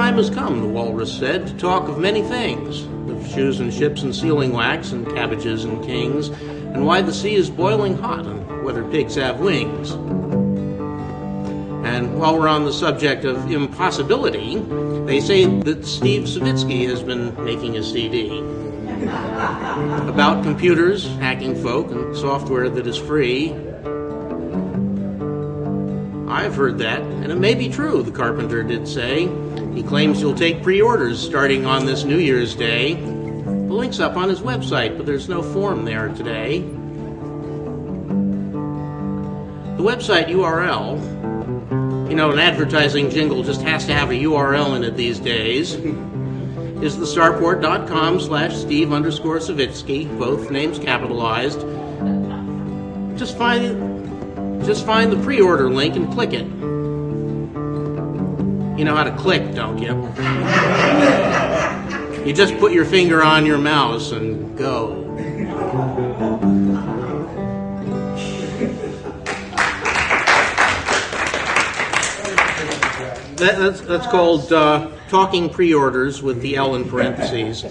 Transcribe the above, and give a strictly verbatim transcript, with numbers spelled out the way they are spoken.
time has come, the walrus said, to talk of many things, of shoes and ships and sealing wax and cabbages and kings, and why the sea is boiling hot and whether pigs have wings. And while we're on the subject of impossibility, they say that Steve Savitsky has been making a C D about computers, hacking folk, and software that is free. I've heard that, and it may be true, the carpenter did say. He claims he'll take pre-orders starting on this New Year's Day. The link's up on his website, but there's no form there today. The website U R L, you know, an advertising jingle just has to have a U R L in it these days, is the starport.com slash Steve underscore Savitsky, both names capitalized. Just find... Just find the pre-order link and click it. You know how to click, don't you? You just put your finger on your mouse and go. That, that's, that's called uh, talking pre-orders with the L in parentheses.